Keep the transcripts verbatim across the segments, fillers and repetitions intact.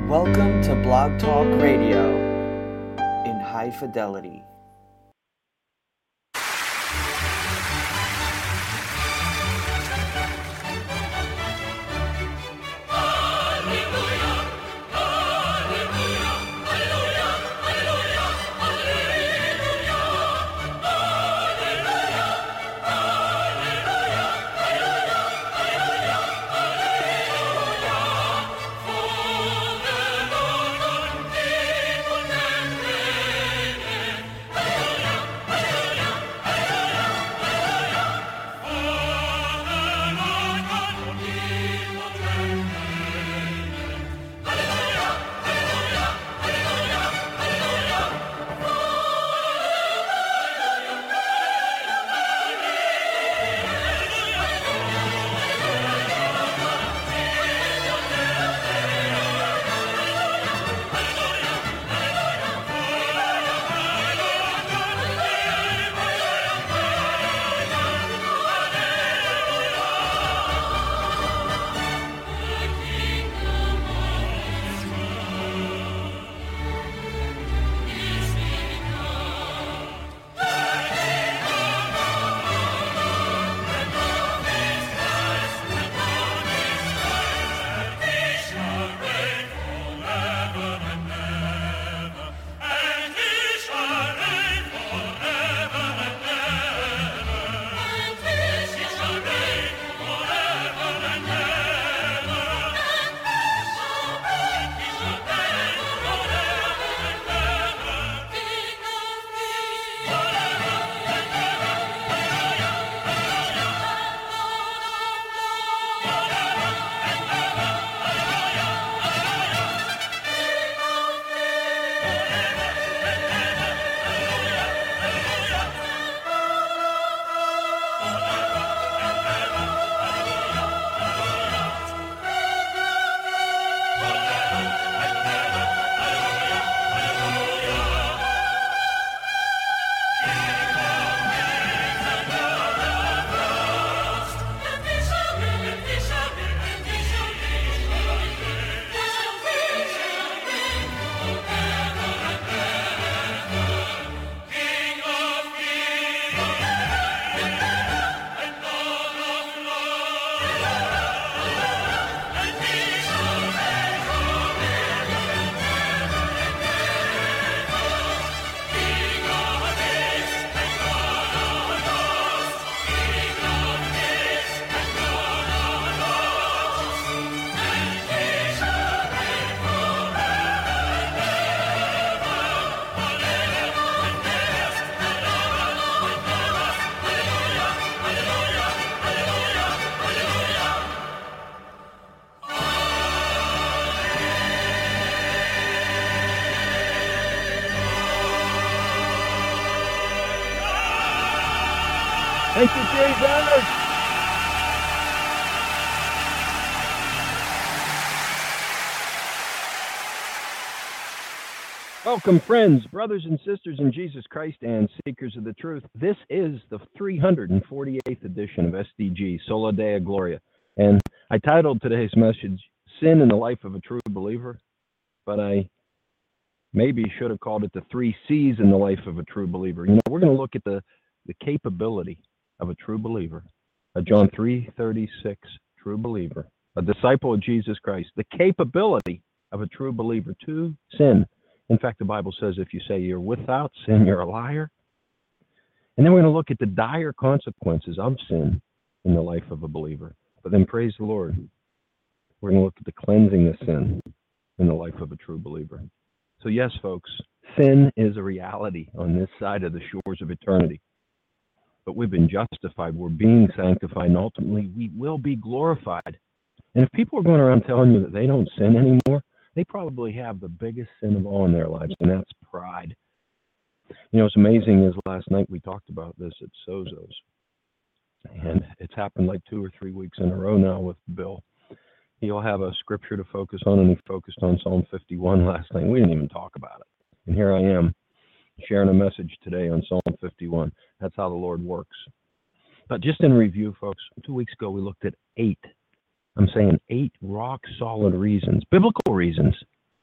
Welcome to Blog Talk Radio in high fidelity. Thank you, Jesus. Welcome, friends, brothers and sisters in Jesus Christ and seekers of the truth. This is the three hundred forty-eighth edition of S D G, Sola Deo Gloria. And I titled today's message, Sin in the Life of a True Believer, but I maybe should have called it the three C's in the life of a true believer. You know, we're going to look at the, the capability of a true believer, a John three thirty-six true believer, a disciple of Jesus Christ, the capability of a true believer to sin. In fact, the Bible says if you say you're without sin, you're a liar. And then we're going to look at the dire consequences of sin in the life of a believer. But then praise the Lord, we're going to look at the cleansing of sin in the life of a true believer. So yes, folks, sin is a reality on this side of the shores of eternity. But we've been justified, we're being sanctified, and ultimately we will be glorified. And if people are going around telling you that they don't sin anymore, they probably have the biggest sin of all in their lives, and that's pride. You know, what's amazing is last night we talked about this at Sozo's, and it's happened like two or three weeks in a row now with Bill. He'll have a scripture to focus on, and he focused on Psalm fifty-one last night. We didn't even talk about it. And here I am sharing a message today on Psalm fifty-one. That's how the Lord works. But just in review, folks, two weeks ago we looked at eight, I'm saying eight rock-solid reasons, biblical reasons,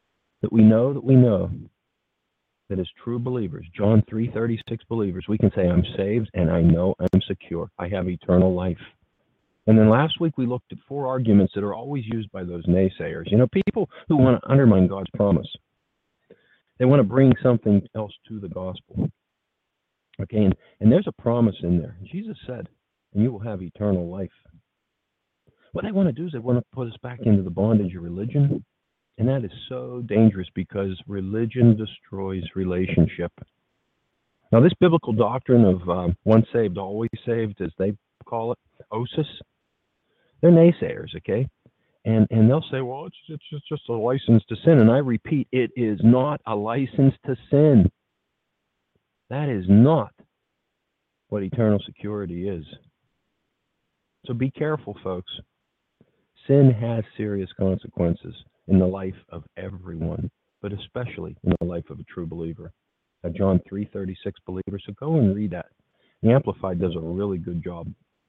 that we know that we know that as true believers, John three thirty-six believers, we can say, I'm saved and I know I'm secure. I have eternal life. And then last week we looked at four arguments that are always used by those naysayers. You know, people who want to undermine God's promise. They want to bring something else to the gospel. Okay, and, and there's a promise in there. Jesus said, and you will have eternal life. What they want to do is they want to put us back into the bondage of religion. And that is so dangerous because religion destroys relationship. Now, this biblical doctrine of um, once saved, always saved, as they call it, O S I S, they're naysayers, okay? And and they'll say, well, it's, it's just, just a license to sin. And I repeat, it is not a license to sin. That is not what eternal security is. So be careful, folks. Sin has serious consequences in the life of everyone, but especially in the life of a true believer. A John three thirty-six believer. So go and read that. The Amplified does a really good job.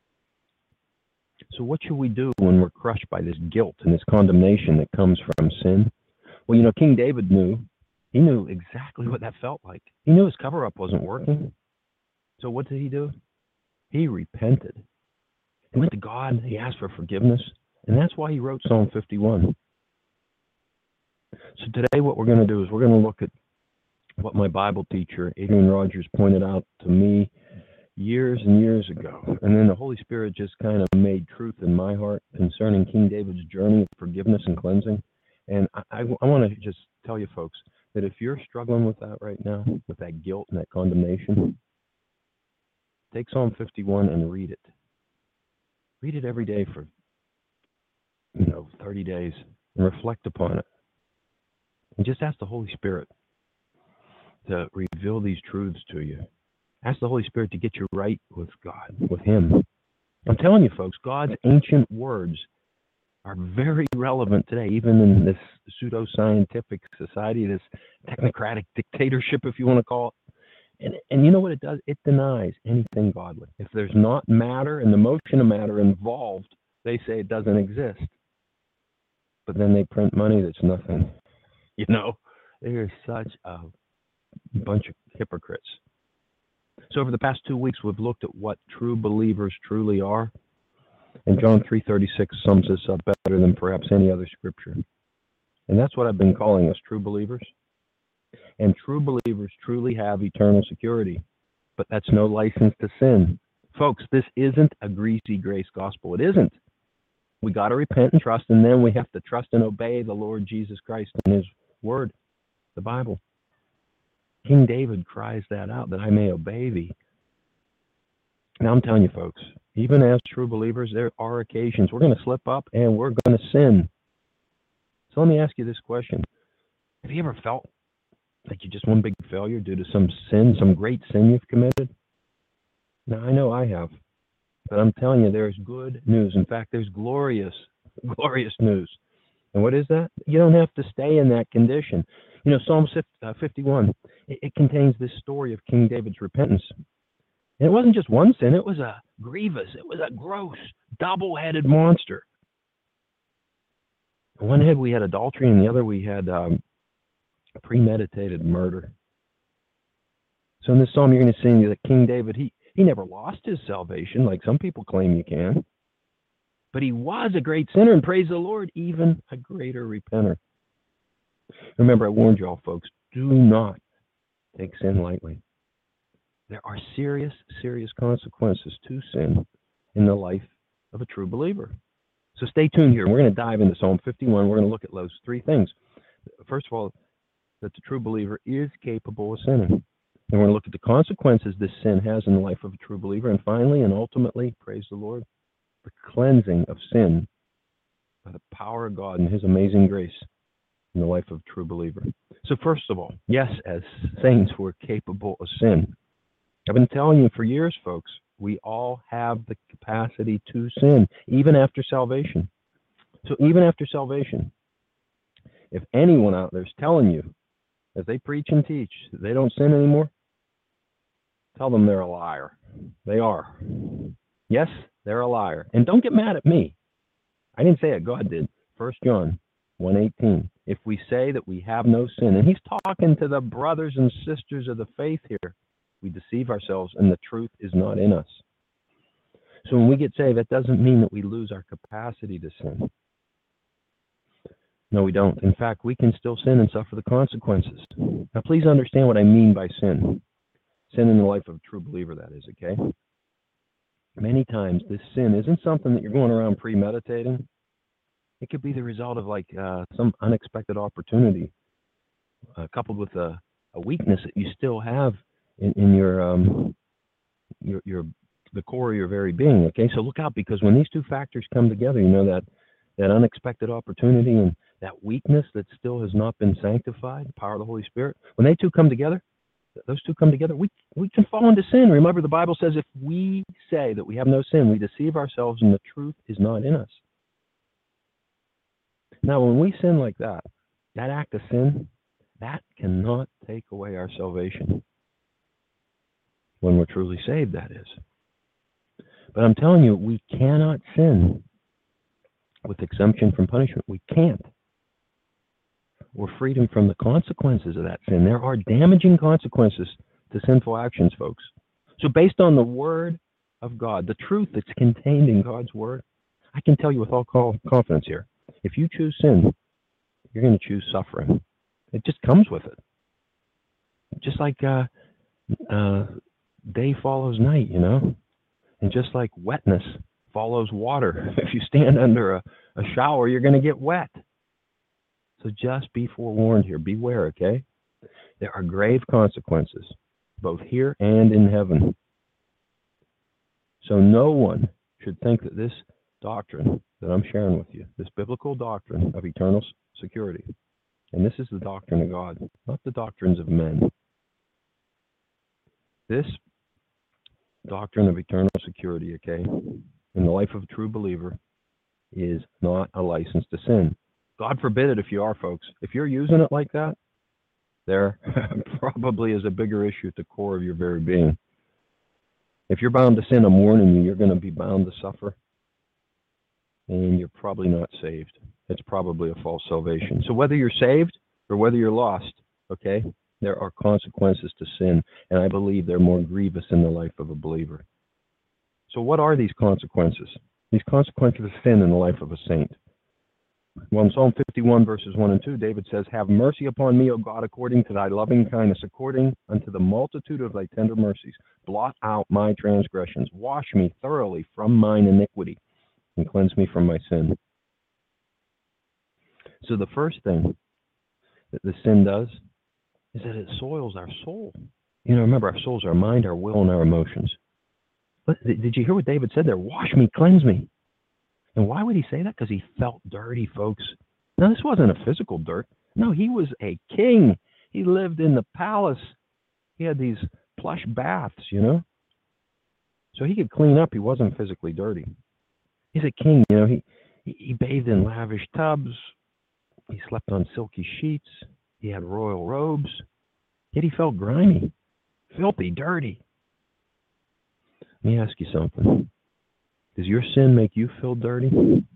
So what should we do when we're crushed by this guilt and this condemnation that comes from sin? Well, you know, King David knew. He knew exactly what that felt like. He knew his cover-up wasn't working. So what did he do? He repented. He went to God. He asked for forgiveness. And that's why he wrote Psalm fifty-one. So today what we're going to do is we're going to look at what my Bible teacher, Adrian Rogers, pointed out to me years and years ago. And then the Holy Spirit just kind of made truth in my heart concerning King David's journey of forgiveness and cleansing. And I, I, I want to just tell you folks that if you're struggling with that right now, with that guilt and that condemnation, take Psalm fifty-one and read it. Read it every day for, you know, thirty days and reflect upon it. And just ask the Holy Spirit to reveal these truths to you. Ask the Holy Spirit to get you right with God, with Him. I'm telling you, folks, God's ancient words are very relevant today, even in this pseudo-scientific society, this technocratic dictatorship, if you want to call it. And, and you know what it does? It denies anything godly. If there's not matter and the motion of matter involved, they say it doesn't exist. But then they print money that's nothing. You know, there's such a bunch of hypocrites. So over the past two weeks, we've looked at what true believers truly are. And John three thirty-six sums this up better than perhaps any other scripture. And that's what I've been calling us, true believers. And true believers truly have eternal security. But that's no license to sin. Folks, this isn't a greasy grace gospel. It isn't. We got to repent and trust, and then we have to trust and obey the Lord Jesus Christ and His Word, the Bible. King David cries that out, that I may obey thee. Now I'm telling you, folks, even as true believers, there are occasions we're going to slip up and we're going to sin. So let me ask you this question. Have you ever felt like you're just one big failure due to some sin, some great sin you've committed? Now, I know I have. But I'm telling you, there's good news. In fact, there's glorious, glorious news. And what is that? You don't have to stay in that condition. You know, Psalm fifty-one, it, it contains this story of King David's repentance. And it wasn't just one sin. It was a grievous, it was a gross, double-headed monster. On one head we had adultery, and the other we had um, premeditated murder. So in this psalm, you're going to see that King David, he He never lost his salvation like some people claim you can. But he was a great sinner, and praise the Lord, even a greater repenter. Remember, I warned you all, folks, do not take sin lightly. There are serious, serious consequences to sin in the life of a true believer. So stay tuned here. We're going to dive into Psalm fifty-one. We're going to look at those three things. First of all, that the true believer is capable of sinning. And we're going to look at the consequences this sin has in the life of a true believer. And finally, and ultimately, praise the Lord, the cleansing of sin by the power of God and His amazing grace in the life of a true believer. So first of all, yes, as saints, we're capable of sin. I've been telling you for years, folks, we all have the capacity to sin, even after salvation. So even after salvation, if anyone out there is telling you, as they preach and teach, that they don't sin anymore, tell them they're a liar. They are. Yes, they're a liar. And don't get mad at me. I didn't say it. God did. First John one eighteen. if we say that we have no sin, and he's talking to the brothers and sisters of the faith here, we deceive ourselves and the truth is not in us. So when we get saved, that doesn't mean that we lose our capacity to sin. No, we don't. In fact, we can still sin and suffer the consequences. Now, please understand what I mean by sin. Sin in the life of a true believer, that is, okay? Many times, this sin isn't something that you're going around premeditating. It could be the result of like uh, some unexpected opportunity, uh, coupled with a, a weakness that you still have in, in your, um, your your the core of your very being. Okay, so look out, because when these two factors come together, you know that that unexpected opportunity and that weakness that still has not been sanctified, the power of the Holy Spirit. When they two come together, those two come together, we we can fall into sin. Remember, the Bible says if we say that we have no sin, we deceive ourselves and the truth is not in us. Now, when we sin like that, that act of sin, that cannot take away our salvation. When we're truly saved, that is. But I'm telling you, we cannot sin with exemption from punishment. We can't. We're freedom from the consequences of that sin. There are damaging consequences to sinful actions, folks. So based on the Word of God, the truth that's contained in God's Word, I can tell you with all confidence here, if you choose sin, you're going to choose suffering. It just comes with it. Just like uh, uh, day follows night, you know? And just like wetness follows water. If you stand under a, a shower, you're going to get wet. So just be forewarned here. Beware, okay? There are grave consequences, both here and in heaven. So no one should think that this doctrine that I'm sharing with you, this biblical doctrine of eternal security, and this is the doctrine of God, not the doctrines of men. This doctrine of eternal security, okay, in the life of a true believer is not a license to sin. God forbid it if you are, folks. If you're using it like that, there probably is a bigger issue at the core of your very being. If you're bound to sin, I'm warning you, you're going to be bound to suffer. And you're probably not saved. It's probably a false salvation. So whether you're saved or whether you're lost, okay, there are consequences to sin. And I believe they're more grievous in the life of a believer. So what are these consequences? These consequences of sin in the life of a saint. Well, in Psalm fifty-one, verses one and two, David says, "Have mercy upon me, O God, according to thy loving kindness, according unto the multitude of thy tender mercies. Blot out my transgressions. Wash me thoroughly from mine iniquity, and cleanse me from my sin." So the first thing that the sin does is that it soils our soul. You know, remember, our soul's our mind, our will, and our emotions. But did you hear what David said there? Wash me, cleanse me. And why would he say that? Because he felt dirty, folks. Now, this wasn't a physical dirt. No, he was a king. He lived in the palace. He had these plush baths, you know. So he could clean up. He wasn't physically dirty. He's a king, you know. He, he bathed in lavish tubs. He slept on silky sheets. He had royal robes. Yet he felt grimy, filthy, dirty. Let me ask you something. Does your sin make you feel dirty?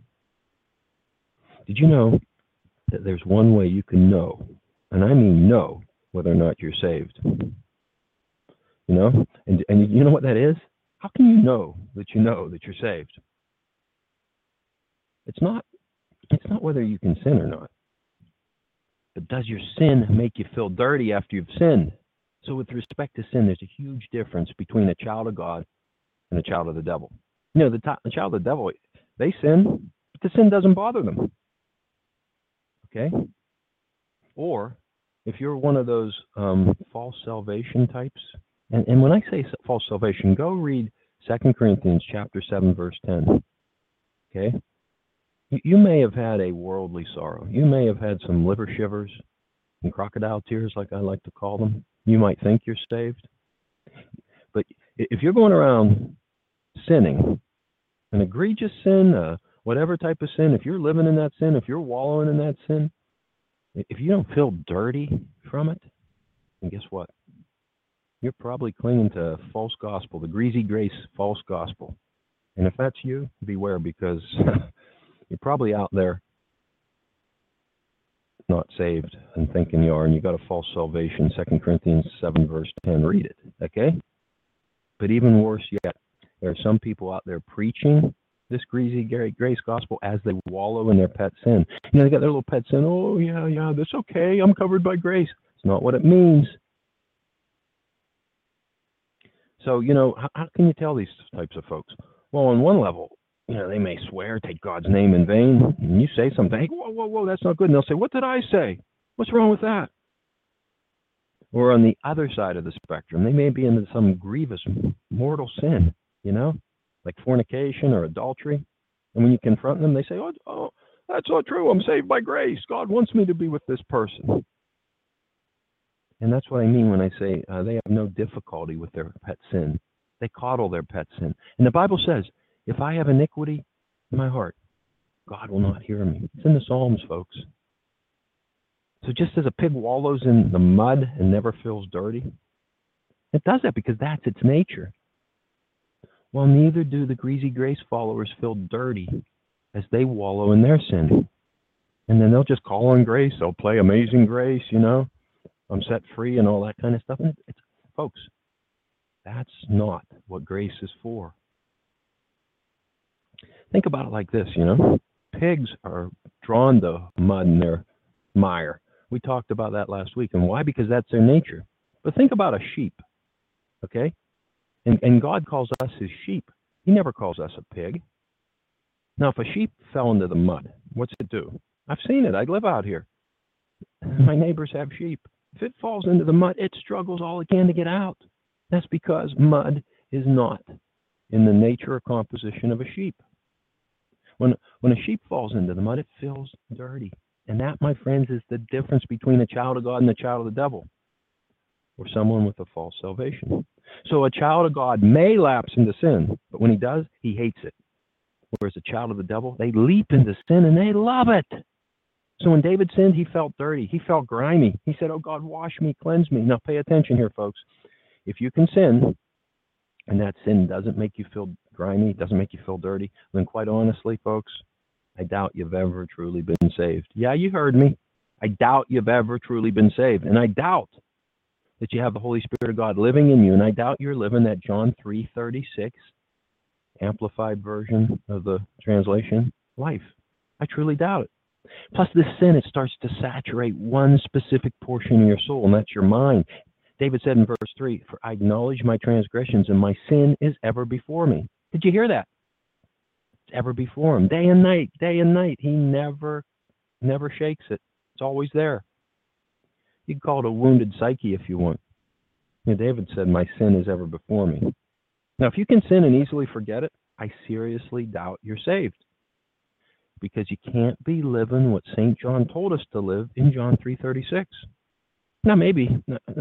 Did you know that there's one way you can know, and I mean know, whether or not you're saved? You know? And, and you know what that is? How can you know that you know that you're saved? It's not, it's not whether you can sin or not. But does your sin make you feel dirty after you've sinned? So with respect to sin, there's a huge difference between a child of God and a child of the devil. You know, the, t- the child of the devil, they sin, but the sin doesn't bother them. Okay? Or if you're one of those um, false salvation types, and, and when I say false salvation, go read Second Corinthians chapter seven, verse ten. Okay? You, you may have had a worldly sorrow. You may have had some liver shivers and crocodile tears, like I like to call them. You might think you're saved. But if you're going around sinning, an egregious sin, uh, whatever type of sin, if you're living in that sin, if you're wallowing in that sin, if you don't feel dirty from it, then guess what? You're probably clinging to false gospel, the greasy grace false gospel. And if that's you, beware, because you're probably out there not saved and thinking you are, and you got a false salvation. Second Corinthians seven, verse ten. Read it, okay? But even worse yet, there are some people out there preaching this greasy grace gospel as they wallow in their pet sin. You know, they got their little pet sin. Oh, yeah, yeah, that's okay. I'm covered by grace. It's not what it means. So, you know, how, how can you tell these types of folks? Well, on one level, you know, they may swear, take God's name in vain, and you say something, hey, whoa, whoa, whoa, that's not good. And they'll say, what did I say? What's wrong with that? Or on the other side of the spectrum, they may be into some grievous mortal sin, you know, like fornication or adultery. And when you confront them, they say, oh, oh that's not true. I'm saved by grace. God wants me to be with this person. And that's what I mean when I say uh, they have no difficulty with their pet sin. They coddle their pet sin. And the Bible says, if I have iniquity in my heart, God will not hear me. It's in the Psalms, folks. So just as a pig wallows in the mud and never feels dirty, it does that because that's its nature. Well, neither do the greasy grace followers feel dirty as they wallow in their sin. And then they'll just call on grace. They'll play Amazing Grace, you know. I'm set free and all that kind of stuff. And it's, folks, that's not what grace is for. Think about it like this, you know. Pigs are drawn to mud and their mire. We talked about that last week. And why? Because that's their nature. But think about a sheep, okay? And, and God calls us his sheep. He never calls us a pig. Now, if a sheep fell into the mud, what's it do? I've seen it. I live out here. My neighbors have sheep. If it falls into the mud, it struggles all it can to get out. That's because mud is not in the nature or composition of a sheep. When, when a sheep falls into the mud, it feels dirty. And that, my friends, is the difference between a child of God and a child of the devil, or someone with a false salvation. So a child of God may lapse into sin, but when he does, he hates it. Whereas a child of the devil, they leap into sin and they love it. So when David sinned, he felt dirty. He felt grimy. He said, oh, God, wash me, cleanse me. Now pay attention here, folks. If you can sin, and that sin doesn't make you feel grimy, doesn't make you feel dirty, then quite honestly, folks, I doubt you've ever truly been saved. Yeah, you heard me. I doubt you've ever truly been saved. And I doubt that you have the Holy Spirit of God living in you. And I doubt you're living that John three thirty-six amplified version of the translation life. I truly doubt it. Plus, this sin, it starts to saturate one specific portion of your soul, and that's your mind. David said in verse three, for I acknowledge my transgressions, and my sin is ever before me. Did you hear that? It's ever before him. Day and night, day and night. He never, never shakes it. It's always there. You can call it a wounded psyche if you want. You know, David said, my sin is ever before me. Now, if you can sin and easily forget it, I seriously doubt you're saved. Because you can't be living what Saint John told us to live in John three thirty-six. Now, maybe,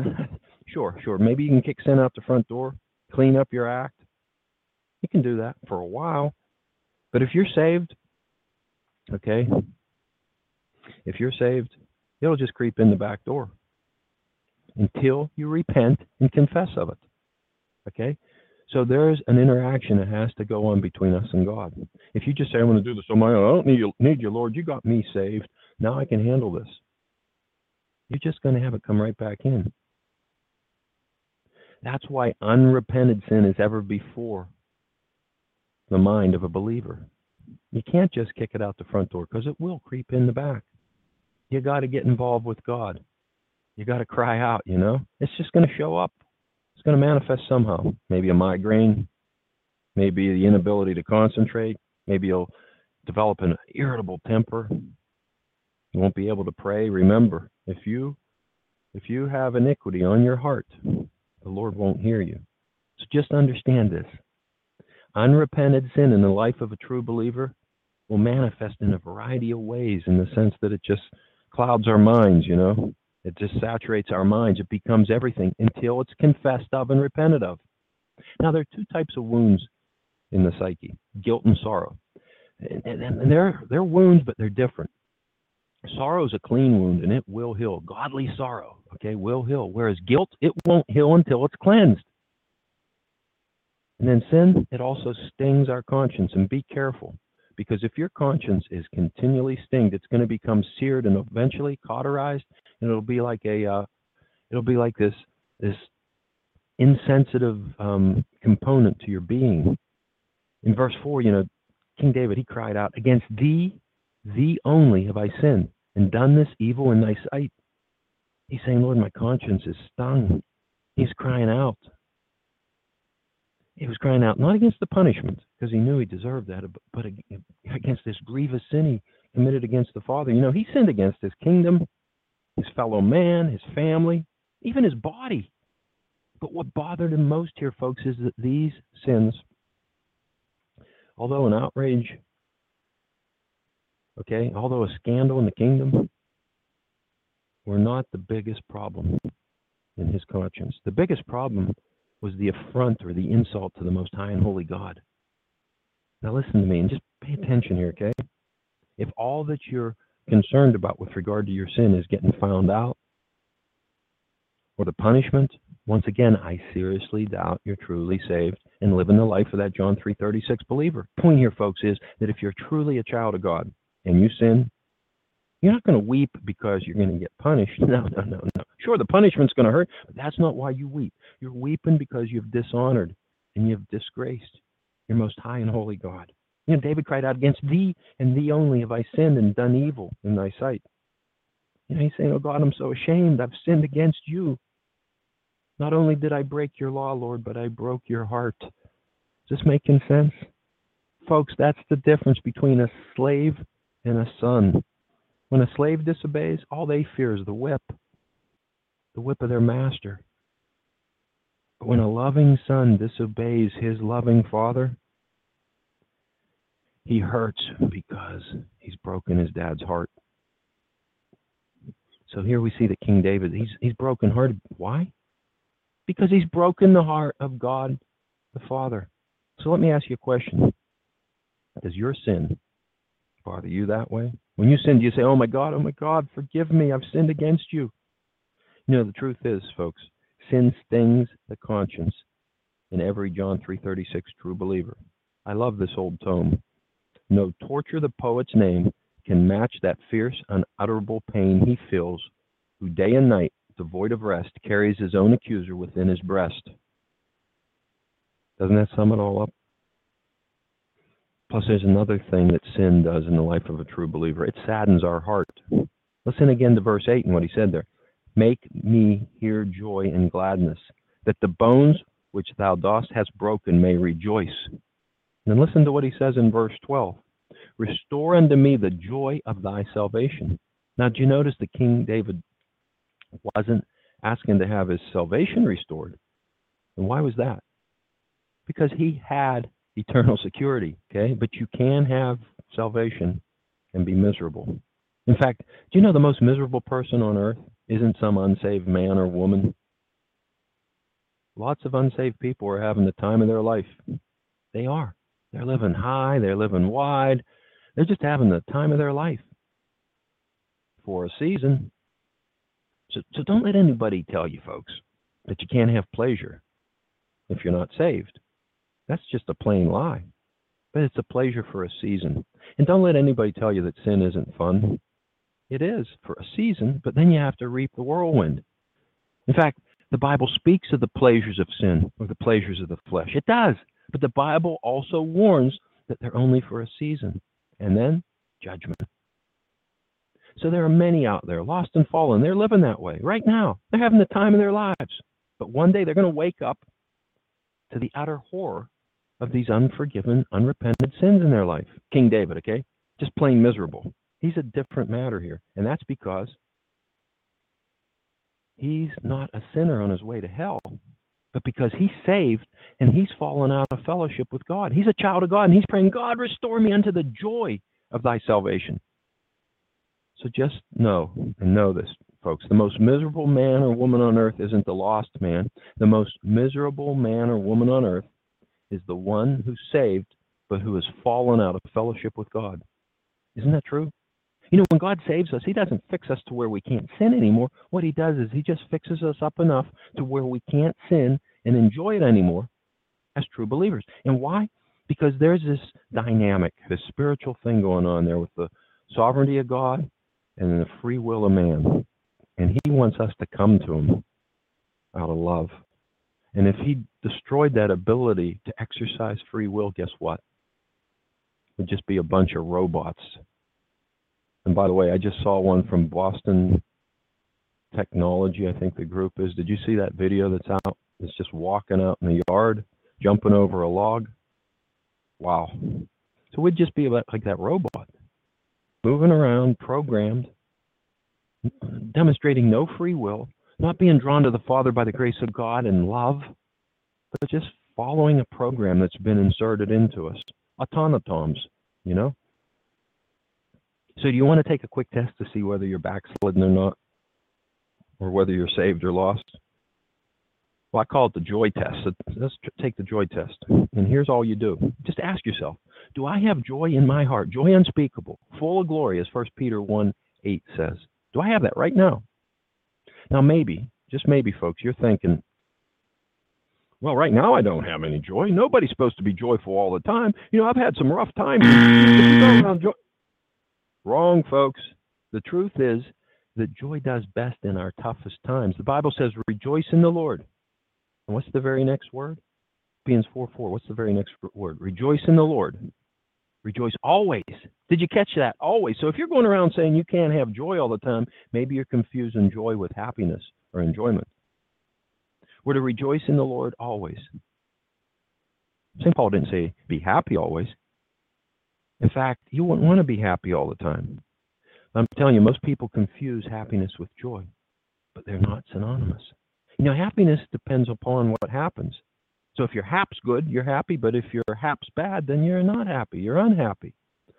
sure, sure, maybe you can kick sin out the front door, clean up your act. You can do that for a while. But if you're saved, okay, if you're saved, it'll just creep in the back door until you repent and confess of it, okay? So there's an interaction that has to go on between us and God. If you just say, I want to do this on my own, I don't need you, need you, Lord. You got me saved. Now I can handle this. You're just going to have it come right back in. That's why unrepented sin is ever before the mind of a believer. You can't just kick it out the front door because it will creep in the back. You got to get involved with God. You got to cry out, you know. It's just going to show up. It's going to manifest somehow. Maybe a migraine, maybe the inability to concentrate, maybe you'll develop an irritable temper. You won't be able to pray. Remember, if you if you have iniquity on your heart, the Lord won't hear you. So just understand this. Unrepented sin in the life of a true believer will manifest in a variety of ways, in the sense that it just clouds our minds, you know. It just saturates our minds. It becomes everything until it's confessed of and repented of. Now, there are two types of wounds in the psyche, guilt and sorrow. And, and, and they're, they're wounds, but they're different. Sorrow is a clean wound, and it will heal. Godly sorrow, okay, will heal. Whereas guilt, it won't heal until it's cleansed. And then sin, it also stings our conscience. And be careful, Because if your conscience is continually stinged, it's going to become seared and eventually cauterized, and it'll be like a, uh, it'll be like this, this insensitive um, component to your being. In verse four, you know, King David, he cried out, "Against thee, thee only have I sinned, and done this evil in thy sight." He's saying, Lord, my conscience is stung. He's crying out. He was crying out, not against the punishment, because he knew he deserved that, but against this grievous sin he committed against the Father. You know, he sinned against his kingdom, his fellow man, his family, even his body. But what bothered him most here, folks, is that these sins, although an outrage, okay, although a scandal in the kingdom, were not the biggest problem in his conscience. The biggest problem was the affront or the insult to the Most High and Holy God. Now listen to me and just pay attention here, okay? If all that you're concerned about with regard to your sin is getting found out, or the punishment, once again, I seriously doubt you're truly saved and living the life of that John three thirty-six believer. The point here, folks, is that if you're truly a child of God and you sin, you're not going to weep because you're going to get punished. No, no, no, no. Sure, the punishment's going to hurt, but that's not why you weep. You're weeping because you've dishonored and you've disgraced your Most High and Holy God. You know, David cried out, "Against thee and thee only have I sinned and done evil in thy sight." You know, he's saying, "Oh God, I'm so ashamed. I've sinned against you. Not only did I break your law, Lord, but I broke your heart." Is this making sense? Folks, that's the difference between a slave and a son. When a slave disobeys, all they fear is the whip, the whip of their master. But when a loving son disobeys his loving father, he hurts because he's broken his dad's heart. So here we see that King David, he's, he's brokenhearted. Why? Because he's broken the heart of God the Father. So let me ask you a question. Does your sin bother you that way? When you sin, do you say, "Oh my God, oh my God, forgive me, I've sinned against you"? You know, the truth is, folks, sin stings the conscience in every John three thirty-six true believer. I love this old tome. No torture the poet's name can match that fierce, unutterable pain he feels, who day and night, devoid of rest, carries his own accuser within his breast. Doesn't that sum it all up? Plus, there's another thing that sin does in the life of a true believer. It saddens our heart. Listen again to verse eight and what he said there. "Make me hear joy and gladness, that the bones which thou dost hast broken may rejoice." And then listen to what he says in verse twelve. "Restore unto me the joy of thy salvation." Now, do you notice that King David wasn't asking to have his salvation restored? And why was that? Because he had eternal security, okay? But you can have salvation and be miserable. In fact, do you know the most miserable person on earth isn't some unsaved man or woman? Lots of unsaved people are having the time of their life. They are. They're living high, they're living wide. They're just having the time of their life for a season. So, so don't let anybody tell you, folks, that you can't have pleasure if you're not saved. That's just a plain lie. But it's a pleasure for a season. And don't let anybody tell you that sin isn't fun. It is for a season, but then you have to reap the whirlwind. In fact, the Bible speaks of the pleasures of sin or the pleasures of the flesh. It does. But the Bible also warns that they're only for a season. And then judgment. So there are many out there, lost and fallen. They're living that way right now. They're having the time of their lives. But one day they're going to wake up to the utter horror of these unforgiven, unrepented sins in their life. King David, okay? Just plain miserable. He's a different matter here. And that's because he's not a sinner on his way to hell, but because he's saved and he's fallen out of fellowship with God. He's a child of God and he's praying, "God, restore me unto the joy of thy salvation." So just know and know this, folks. The most miserable man or woman on earth isn't the lost man. The most miserable man or woman on earth is the one who's saved, but who has fallen out of fellowship with God. Isn't that true? You know, when God saves us, he doesn't fix us to where we can't sin anymore. What he does is he just fixes us up enough to where we can't sin and enjoy it anymore as true believers. And why? Because there's this dynamic, this spiritual thing going on there with the sovereignty of God and the free will of man. And he wants us to come to him out of love. And if he destroyed that ability to exercise free will, guess what? It would just be a bunch of robots. And by the way, I just saw one from Boston Technology, I think the group is. Did you see that video that's out? It's just walking out in the yard, jumping over a log. Wow. So we'd just be about like that robot, moving around, programmed, demonstrating no free will, not being drawn to the Father by the grace of God and love, but just following a program that's been inserted into us. Automatons, you know? So do you want to take a quick test to see whether you're backslidden or not, or whether you're saved or lost? Well, I call it the joy test. So let's take the joy test. And here's all you do. Just ask yourself, do I have joy in my heart, joy unspeakable, full of glory, as First Peter one eight says? Do I have that right now? Now, maybe, just maybe, folks, you're thinking, well, right now I don't have any joy. Nobody's supposed to be joyful all the time. You know, I've had some rough times. Wrong, folks. The truth is that joy does best in our toughest times. The Bible says, rejoice in the Lord. And what's the very next word? Philippians four four. What's the very next word? Rejoice in the Lord. Rejoice always. Did you catch that? Always. So if you're going around saying you can't have joy all the time, maybe you're confusing joy with happiness or enjoyment. We're to rejoice in the Lord always. Saint Paul didn't say be happy always. In fact, you wouldn't want to be happy all the time. I'm telling you, most people confuse happiness with joy, but they're not synonymous. You know, happiness depends upon what happens. So if your hap's good, you're happy, but if your hap's bad, then you're not happy. You're unhappy.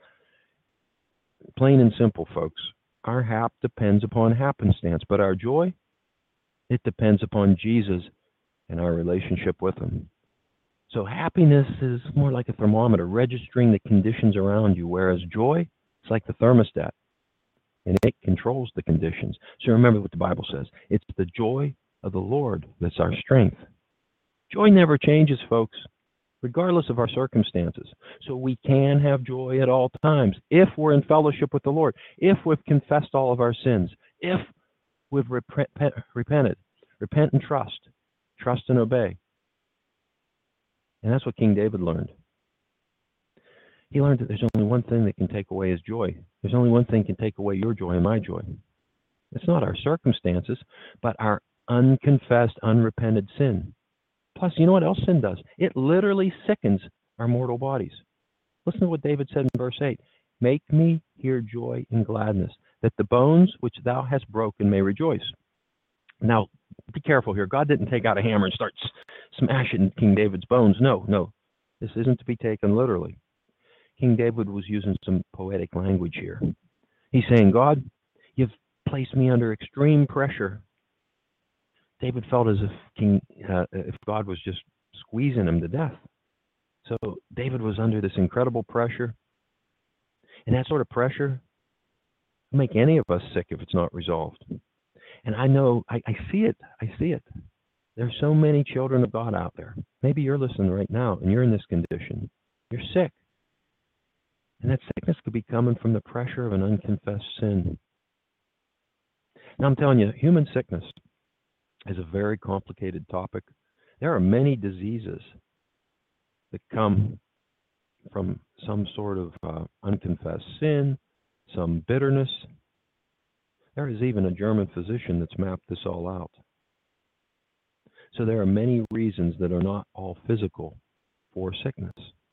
Plain and simple, folks. Our hap depends upon happenstance, but our joy, it depends upon Jesus and our relationship with him. So happiness is more like a thermometer, registering the conditions around you, whereas joy, it's like the thermostat, and it controls the conditions. So remember what the Bible says. It's the joy of the Lord that's our strength. Joy never changes, folks, regardless of our circumstances. So we can have joy at all times if we're in fellowship with the Lord, if we've confessed all of our sins, if we've repent, repented, repent and trust, trust and obey. And that's what King David learned. He learned that there's only one thing that can take away his joy. There's only one thing that can take away your joy and my joy. It's not our circumstances, but our unconfessed, unrepented sin. Plus, you know what else sin does? It literally sickens our mortal bodies. Listen to what David said in verse eight. Make me hear joy and gladness, that the bones which thou hast broken may rejoice. Now, be careful here. God didn't take out a hammer and start smashing King David's bones. No, no. This isn't to be taken literally. King David was using some poetic language here. He's saying, God, you've placed me under extreme pressure. David felt as if King, uh, if God was just squeezing him to death. So David was under this incredible pressure. And that sort of pressure will make any of us sick if it's not resolved. And I know, I, I see it. I see it. There's so many children of God out there. Maybe you're listening right now and you're in this condition. You're sick. And that sickness could be coming from the pressure of an unconfessed sin. Now I'm telling you, human sickness is a very complicated topic. There are many diseases that come from some sort of uh, unconfessed sin, some bitterness. There is even a German physician that's mapped this all out. So there are many reasons that are not all physical for sickness.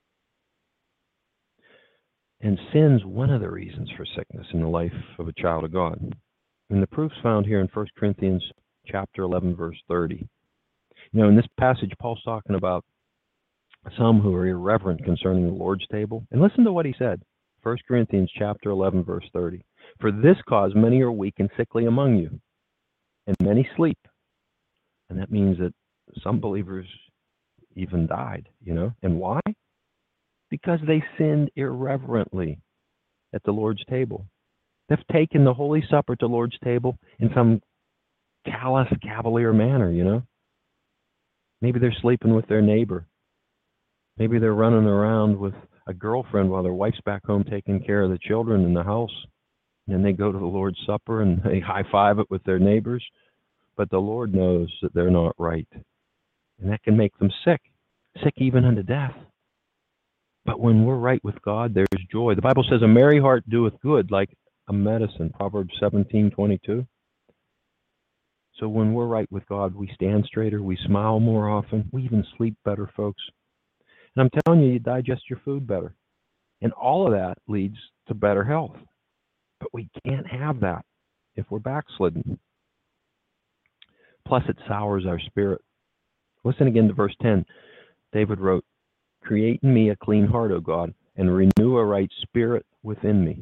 And sin's one of the reasons for sickness in the life of a child of God. And the proof's found here in First Corinthians chapter eleven, verse thirty. You know, in this passage, Paul's talking about some who are irreverent concerning the Lord's table. And listen to what he said. First Corinthians chapter eleven, verse thirty. For this cause many are weak and sickly among you, and many sleep. And that means that some believers even died, you know. And why? Because they sinned irreverently at the Lord's table. They've taken the Holy Supper to the Lord's table in some callous, cavalier manner, you know. Maybe they're sleeping with their neighbor. Maybe they're running around with a girlfriend while their wife's back home taking care of the children in the house. And then they go to the Lord's Supper and they high-five it with their neighbors. But the Lord knows that they're not right. And that can make them sick, sick even unto death. But when we're right with God, there's joy. The Bible says, a merry heart doeth good, like a medicine, Proverbs seventeen twenty-two. So when we're right with God, we stand straighter, we smile more often, we even sleep better, folks. And I'm telling you, you digest your food better. And all of that leads to better health. But we can't have that if we're backslidden. Plus, it sours our spirit. Listen again to verse ten. David wrote, create in me a clean heart, O God, and renew a right spirit within me.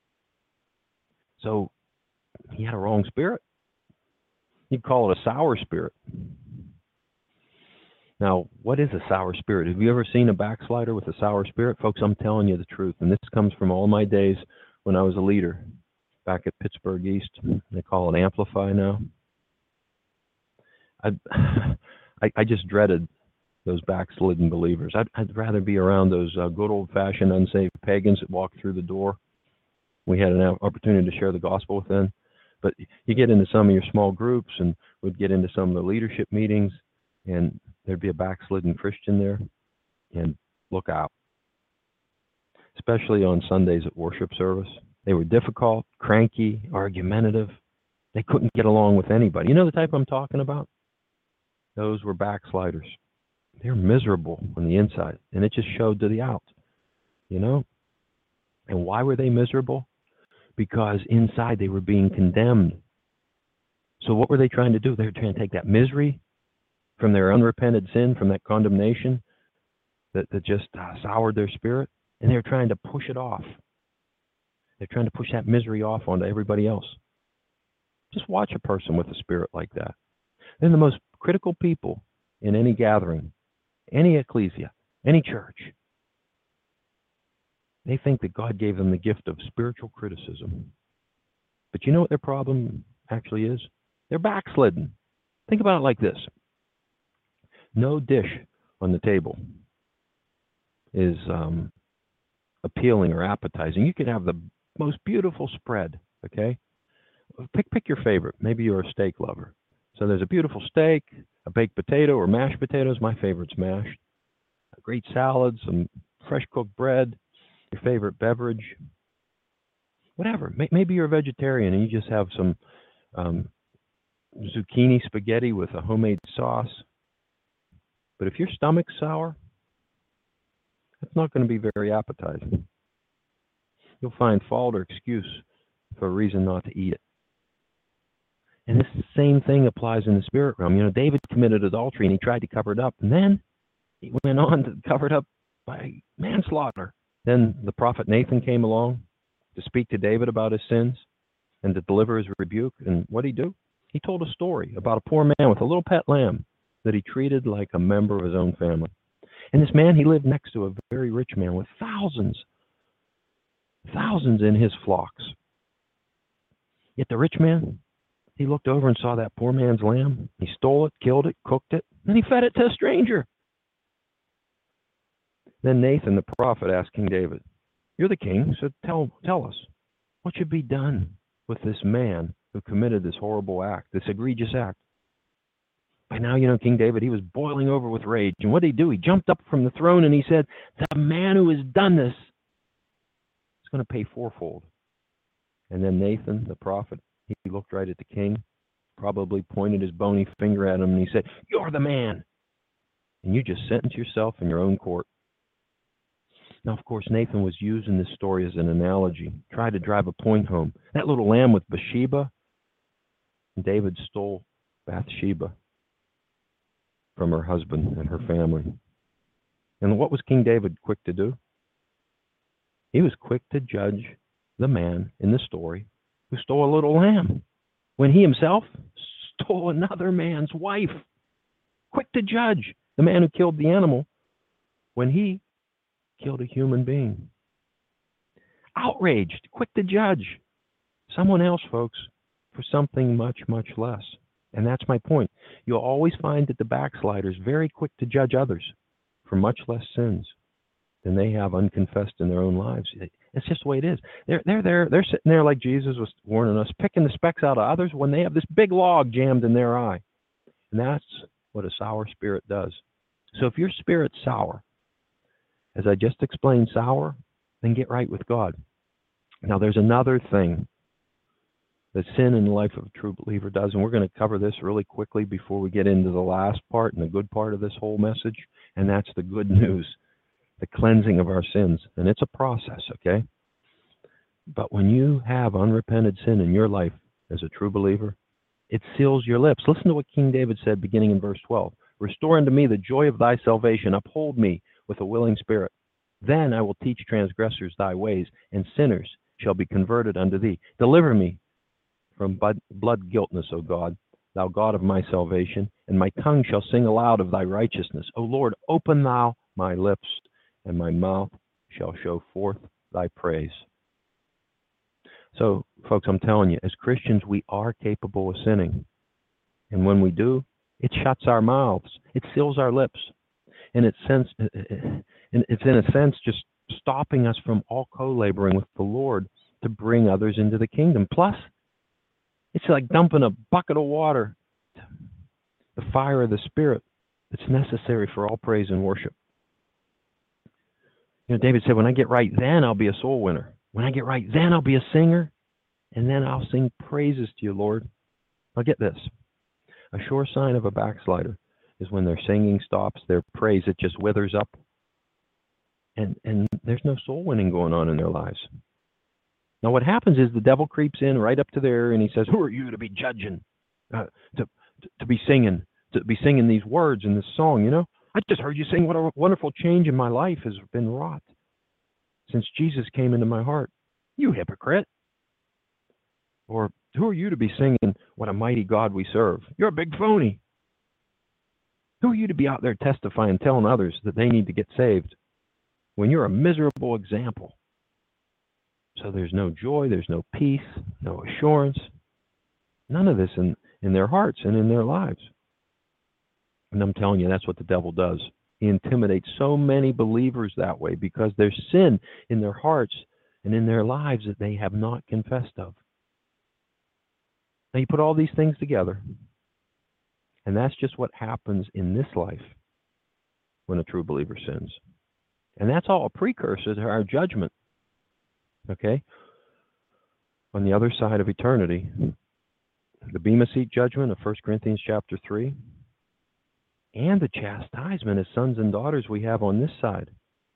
So he had a wrong spirit. You'd call it a sour spirit. Now, what is a sour spirit? Have you ever seen a backslider with a sour spirit? Folks, I'm telling you the truth, and this comes from all my days when I was a leader back at Pittsburgh East. They call it Amplify now. I, I, I just dreaded those backslidden believers. I'd, I'd rather be around those uh, good old-fashioned unsaved pagans that walked through the door. We had an opportunity to share the gospel with them. But you get into some of your small groups, and we'd get into some of the leadership meetings, and there'd be a backslidden Christian there, and look out. Especially on Sundays at worship service. They were difficult, cranky, argumentative. They couldn't get along with anybody. You know the type I'm talking about? Those were backsliders. They're miserable on the inside, and it just showed to the out, you know? And why were they miserable? Because inside they were being condemned. So what were they trying to do? They were trying to take that misery from their unrepented sin, from that condemnation that, that just uh, soured their spirit, and they were trying to push it off. They're trying to push that misery off onto everybody else. Just watch a person with a spirit like that. They're the most critical people in any gathering, any ecclesia, any church. They think that God gave them the gift of spiritual criticism. But you know what their problem actually is? They're backslidden. Think about it like this. No dish on the table is um, appealing or appetizing. You can have the most beautiful spread, okay? Pick, pick your favorite. Maybe you're a steak lover. So there's a beautiful steak, a baked potato or mashed potatoes. My favorite's mashed. A great salad, some fresh cooked bread, your favorite beverage, whatever. Maybe you're a vegetarian and you just have some um, zucchini spaghetti with a homemade sauce. But if your stomach's sour, that's not going to be very appetizing. You'll find fault or excuse for a reason not to eat it. And this same thing applies in the spirit realm. You know, David committed adultery and he tried to cover it up. And then he went on to cover it up by manslaughter. Then the prophet Nathan came along to speak to David about his sins and to deliver his rebuke. And what did he do? He told a story about a poor man with a little pet lamb that he treated like a member of his own family. And this man, he lived next to a very rich man with thousands, thousands in his flocks. Yet the rich man, he looked over and saw that poor man's lamb. He stole it, killed it, cooked it, and he fed it to a stranger. Then Nathan, the prophet, asked King David, "You're the king, so tell, tell us, what should be done with this man who committed this horrible act, this egregious act?" By now, you know, King David, he was boiling over with rage. And what did he do? He jumped up from the throne and he said, "The man who has done this is going to pay fourfold." And then Nathan, the prophet, he looked right at the king, probably pointed his bony finger at him, and he said, "You're the man. And you just sentence yourself in your own court." Now, of course, Nathan was using this story as an analogy, tried to drive a point home. That little lamb with Bathsheba, David stole Bathsheba from her husband and her family. And what was King David quick to do? He was quick to judge the man in the story who stole a little lamb when he himself stole another man's wife. Quick to judge the man who killed the animal when he killed a human being. Outraged, quick to judge someone else, folks, for something much, much less. And that's my point. You'll always find that the backslider is very quick to judge others. for much less sins than they have unconfessed in their own lives. It's just the way it is. They're they're there. They're sitting there like Jesus was warning us, picking the specks out of others when they have this big log jammed in their eye. And that's what a sour spirit does. So if your spirit's sour, as I just explained, sour, then get right with God. Now there's another thing that sin in the life of a true believer does, and we're going to cover this really quickly before we get into the last part and the good part of this whole message, and that's the good news, the cleansing of our sins. And it's a process, okay? But when you have unrepented sin in your life as a true believer, it seals your lips. Listen to what King David said beginning in verse twelve. Restore unto me the joy of thy salvation. Uphold me with a willing spirit. Then I will teach transgressors thy ways, and sinners shall be converted unto thee. Deliver me from blood guiltness, O God, thou God of my salvation, and my tongue shall sing aloud of thy righteousness. O Lord, open thou my lips, and my mouth shall show forth thy praise. So, folks, I'm telling you, as Christians, we are capable of sinning. And when we do, it shuts our mouths. It seals our lips. And it's, sense, it's in a sense just stopping us from all co-laboring with the Lord to bring others into the kingdom. Plus, it's like dumping a bucket of water, the fire of the Spirit that's necessary for all praise and worship. You know, David said, when I get right, then I'll be a soul winner. When I get right, then I'll be a singer, and then I'll sing praises to you, Lord. Now get this. A sure sign of a backslider is when their singing stops, their praise, it just withers up, and, and there's no soul winning going on in their lives. Now what happens is the devil creeps in right up to there, and he says, who are you to be judging, uh, to, to, to be singing, to be singing these words in this song, you know? I just heard you sing what a wonderful change in my life has been wrought since Jesus came into my heart. You hypocrite. Or who are you to be singing what a mighty God we serve? You're a big phony. Who are you to be out there testifying, telling others that they need to get saved when you're a miserable example? So there's no joy, there's no peace, no assurance, none of this in, in their hearts and in their lives. And I'm telling you, that's what the devil does. He intimidates so many believers that way because there's sin in their hearts and in their lives that they have not confessed of. Now you put all these things together, and that's just what happens in this life when a true believer sins. And that's all a precursor to our judgment. Okay? On the other side of eternity, the Bema Seat judgment of First Corinthians chapter three, and the chastisement as sons and daughters we have on this side.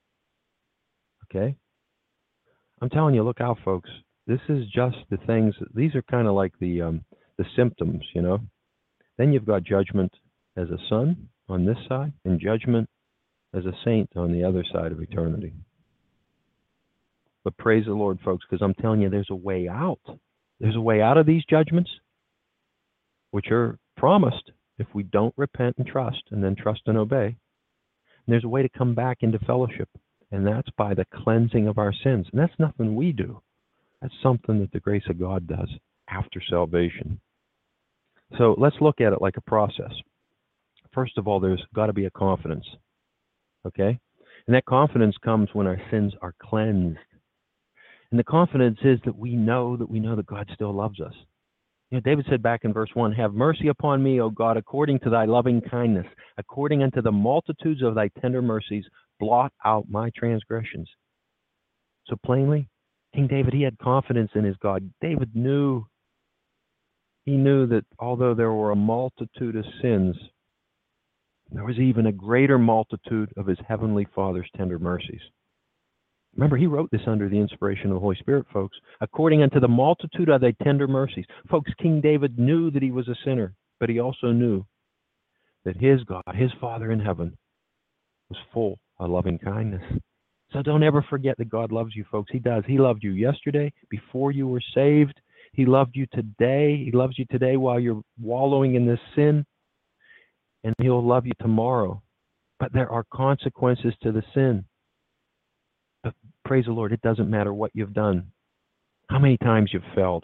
Okay? I'm telling you, look out, folks. This is just the things, these are kind of like the um, the symptoms, you know. Then you've got judgment as a son on this side, and judgment as a saint on the other side of eternity. But praise the Lord, folks, because I'm telling you, there's a way out. There's a way out of these judgments, which are promised if we don't repent and trust, and then trust and obey. And there's a way to come back into fellowship, and that's by the cleansing of our sins. And that's nothing we do. That's something that the grace of God does after salvation. So let's look at it like a process. First of all, there's got to be a confidence, okay? And that confidence comes when our sins are cleansed. And the confidence is that we know that we know that God still loves us. You know, David said back in verse one, have mercy upon me, O God, according to thy loving kindness, according unto the multitudes of thy tender mercies, blot out my transgressions. So plainly, King David, he had confidence in his God. David knew, he knew that although there were a multitude of sins, there was even a greater multitude of his heavenly Father's tender mercies. Remember, he wrote this under the inspiration of the Holy Spirit, folks. According unto the multitude of thy tender mercies. Folks, King David knew that he was a sinner, but he also knew that his God, his Father in heaven, was full of loving kindness. So don't ever forget that God loves you, folks. He does. He loved you yesterday, before you were saved. He loved you today. He loves you today while you're wallowing in this sin. And he'll love you tomorrow. But there are consequences to the sin. But praise the Lord, it doesn't matter what you've done, how many times you've failed.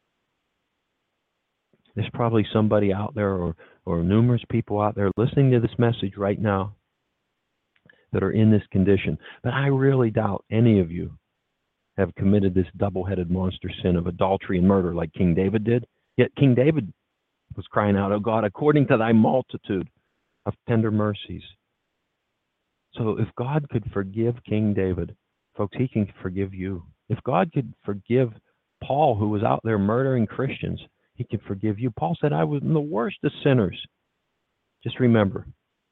There's probably somebody out there or, or numerous people out there listening to this message right now that are in this condition. But I really doubt any of you have committed this double-headed monster sin of adultery and murder like King David did. Yet King David was crying out, "Oh God, according to thy multitude of tender mercies." So if God could forgive King David, folks, he can forgive you. If God could forgive Paul, who was out there murdering Christians, he can forgive you. Paul said, "I was the worst of sinners." Just remember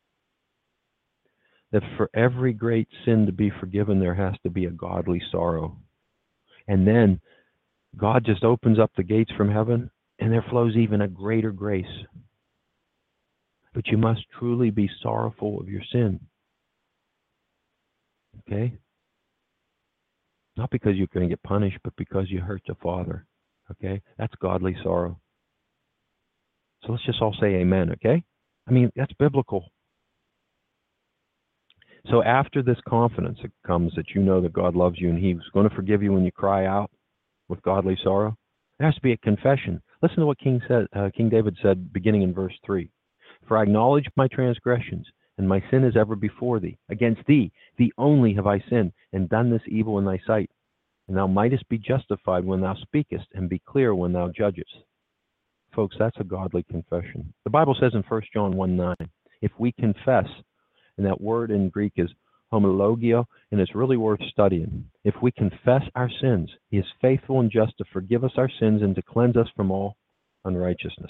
that for every great sin to be forgiven, there has to be a godly sorrow. And then God just opens up the gates from heaven, and there flows even a greater grace. But you must truly be sorrowful of your sin. Okay? Not because you're going to get punished, but because you hurt the Father. Okay? That's godly sorrow. So let's just all say amen, okay? I mean, that's biblical. So after this confidence it comes that you know that God loves you and he's going to forgive you when you cry out with godly sorrow, there has to be a confession. Listen to what King said, uh, King David said beginning in verse three. "For I acknowledge my transgressions, and my sin is ever before thee. Against thee, thee only have I sinned, and done this evil in thy sight. And thou mightest be justified when thou speakest, and be clear when thou judgest." Folks, that's a godly confession. The Bible says in First John one nine, if we confess, and that word in Greek is homologio, and it's really worth studying. If we confess our sins, he is faithful and just to forgive us our sins and to cleanse us from all unrighteousness.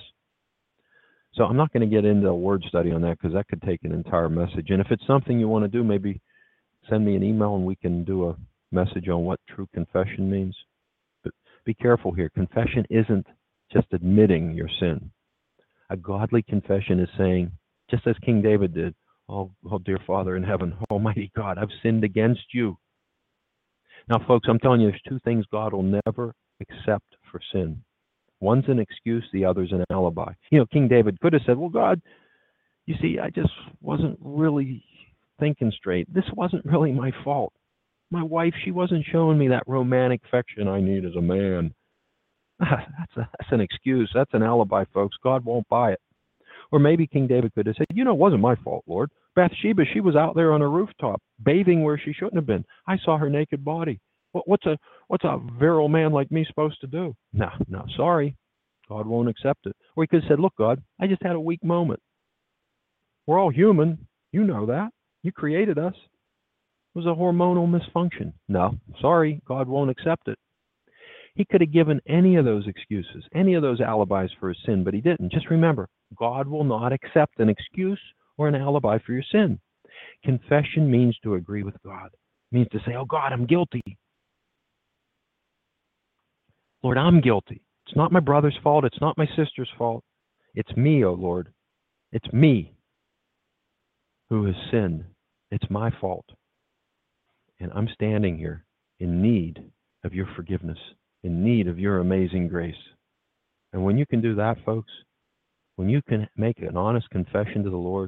So I'm not going to get into a word study on that because that could take an entire message. And if it's something you want to do, maybe send me an email and we can do a message on what true confession means. But be careful here. Confession isn't just admitting your sin. A godly confession is saying, just as King David did, oh, oh, dear Father in heaven, Almighty God, I've sinned against you. Now, folks, I'm telling you, there's two things God will never accept for sin. One's an excuse, the other's an alibi. You know, King David could have said, well, God, you see, I just wasn't really thinking straight. This wasn't really my fault. My wife, she wasn't showing me that romantic affection I need as a man. That's, a, that's an excuse. That's an alibi, folks. God won't buy it. Or maybe King David could have said, you know, it wasn't my fault, Lord. Bathsheba, she was out there on a rooftop, bathing where she shouldn't have been. I saw her naked body. What, what's a what's a virile man like me supposed to do? No, no, sorry. God won't accept it. Or he could have said, look, God, I just had a weak moment. We're all human. You know that. You created us. It was a hormonal misfunction. No, sorry, God won't accept it. He could have given any of those excuses, any of those alibis for his sin, but he didn't. Just remember, God will not accept an excuse or an alibi for your sin. Confession means to agree with God. It means to say, oh God, I'm guilty. Lord, I'm guilty. It's not my brother's fault. It's not my sister's fault. It's me, oh Lord. It's me who has sinned. It's my fault. And I'm standing here in need of your forgiveness, in need of your amazing grace. And when you can do that, folks, when you can make an honest confession to the Lord,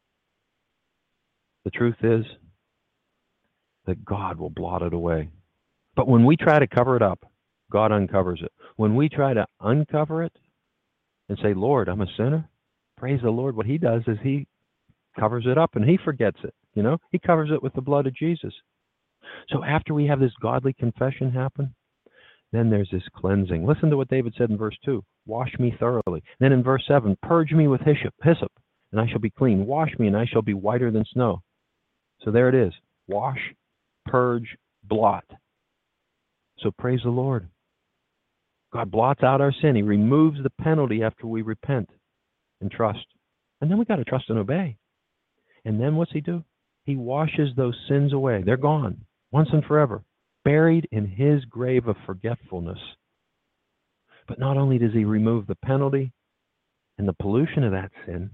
the truth is that God will blot it away. But when we try to cover it up, God uncovers it. When we try to uncover it and say, Lord, I'm a sinner, praise the Lord, what he does is he covers it up and he forgets it. You know, he covers it with the blood of Jesus. So after we have this godly confession happen, then there's this cleansing. Listen to what David said in verse two. Wash me thoroughly. Then in verse seven, purge me with hyssop, hyssop, and I shall be clean. Wash me, and I shall be whiter than snow. So there it is. Wash, purge, blot. So praise the Lord. God blots out our sin. He removes the penalty after we repent and trust. And then we got to trust and obey. And then what's he do? He washes those sins away. They're gone once and forever, buried in his grave of forgetfulness. But not only does he remove the penalty and the pollution of that sin,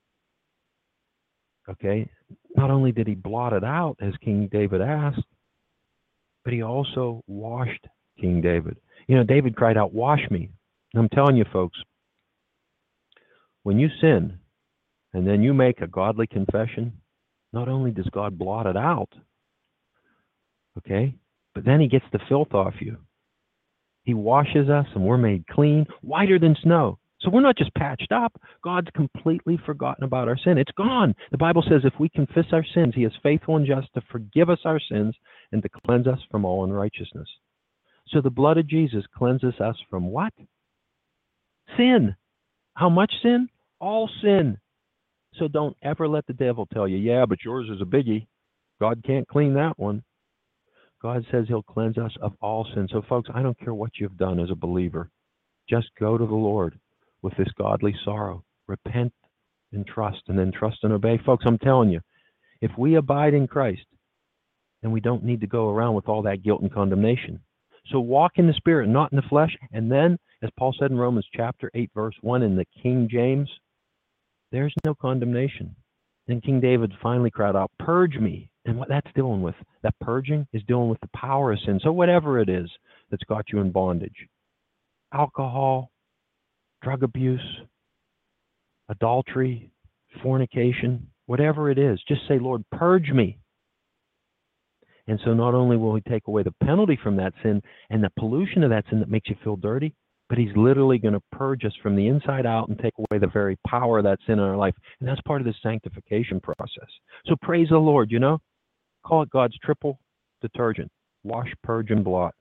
okay, not only did he blot it out as King David asked, but he also washed King David. You know, David cried out, wash me. And I'm telling you, folks, when you sin and then you make a godly confession, not only does God blot it out, okay, but then he gets the filth off you. He washes us and we're made clean, whiter than snow. So we're not just patched up. God's completely forgotten about our sin. It's gone. The Bible says if we confess our sins, he is faithful and just to forgive us our sins and to cleanse us from all unrighteousness. So the blood of Jesus cleanses us from what? Sin. How much sin? All sin. So don't ever let the devil tell you, yeah, but yours is a biggie. God can't clean that one. God says he'll cleanse us of all sin. So folks, I don't care what you've done as a believer. Just go to the Lord with this godly sorrow. Repent and trust, and then trust and obey. Folks, I'm telling you, if we abide in Christ, then we don't need to go around with all that guilt and condemnation. So walk in the Spirit, not in the flesh. And then, as Paul said in Romans chapter eight, verse one in the King James, there's no condemnation. Then King David finally cried out, purge me. And what that's dealing with, that purging is dealing with the power of sin. So whatever it is that's got you in bondage, alcohol, drug abuse, adultery, fornication, whatever it is, just say, Lord, purge me. And so not only will he take away the penalty from that sin and the pollution of that sin that makes you feel dirty, but he's literally going to purge us from the inside out and take away the very power of that sin in our life. And that's part of the sanctification process. So praise the Lord, you know. Call it God's triple detergent. Wash, purge, and blot.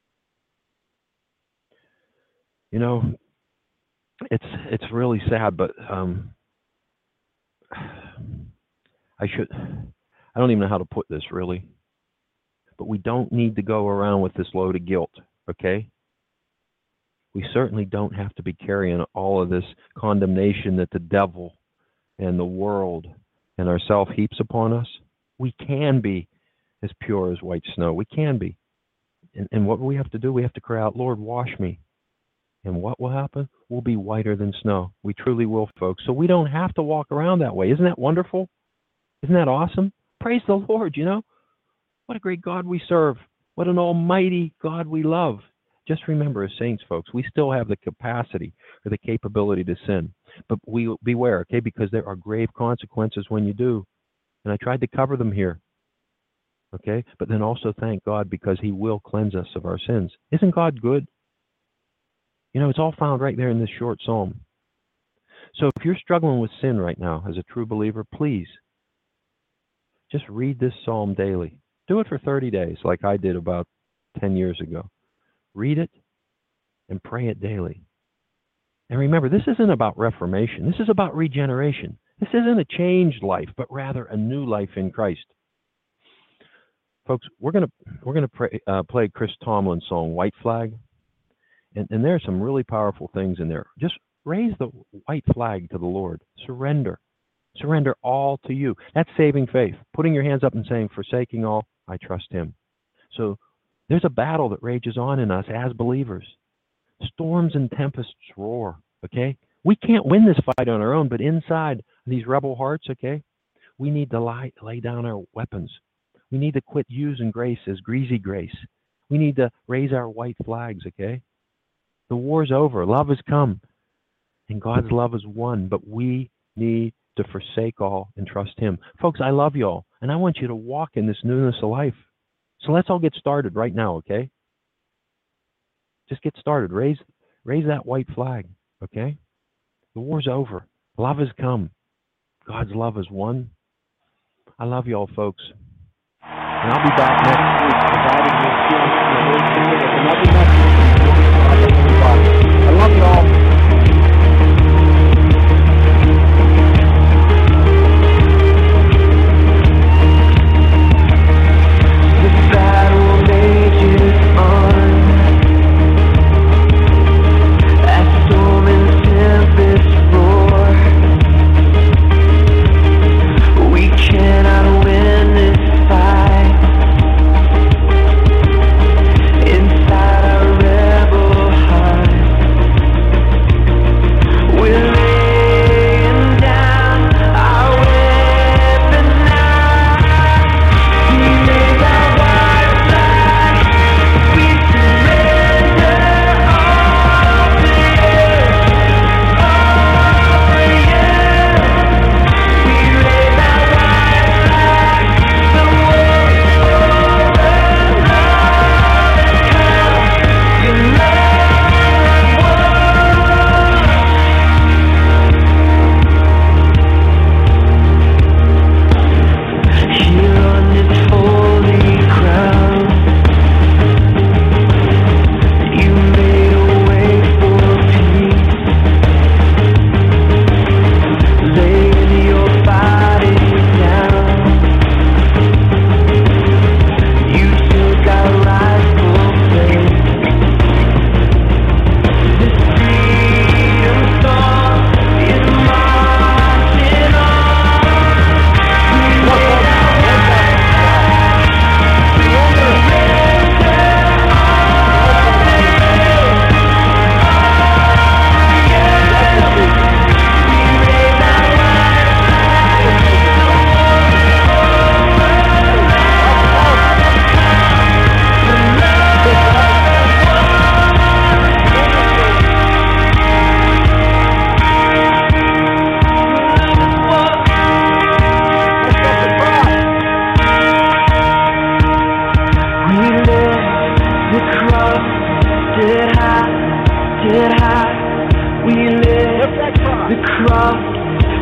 You know, it's it's really sad, but um, I should, I don't even know how to put this really, but we don't need to go around with this load of guilt, okay? We certainly don't have to be carrying all of this condemnation that the devil and the world and ourself heaps upon us. We can be as pure as white snow. We can be. And, and what we have to do, we have to cry out, Lord, wash me. And what will happen? We'll be whiter than snow. We truly will, folks. So we don't have to walk around that way. Isn't that wonderful? Isn't that awesome? Praise the Lord, you know. What a great God we serve. What an almighty God we love. Just remember, as saints, folks, we still have the capacity or the capability to sin. But we beware, okay, because there are grave consequences when you do. And I tried to cover them here, okay? But then also thank God because he will cleanse us of our sins. Isn't God good? You know, it's all found right there in this short psalm. So if you're struggling with sin right now as a true believer, please just read this psalm daily. Do it for thirty days like I did about ten years ago. Read it and pray it daily. And remember, this isn't about reformation. This is about regeneration. This isn't a changed life, but rather a new life in Christ. Folks, we're going to we're going to pray, uh, play Chris Tomlin's song, White Flag. And, and there are some really powerful things in there. Just raise the white flag to the Lord. Surrender. Surrender all to you. That's saving faith. Putting your hands up and saying, forsaking all, I trust him. So there's a battle that rages on in us as believers. Storms and tempests roar, okay? We can't win this fight on our own, but inside these rebel hearts, okay, we need to lie, lay down our weapons. We need to quit using grace as greasy grace. We need to raise our white flags, okay? The war's over. Love has come. And God's love is won, but we need to forsake all and trust him. Folks, I love you all, and I want you to walk in this newness of life. So let's all get started right now, okay? Just get started. Raise, raise that white flag, okay? The war's over. Love has come. God's love is won. I love you all, folks. And I'll be back next week, provided you're feeling the Holy Spirit with another message. I love you all.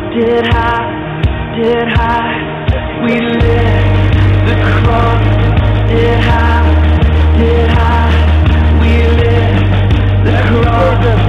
lifted high, lifted high. We lift the cross, lifted high, lifted high. We lift the cross.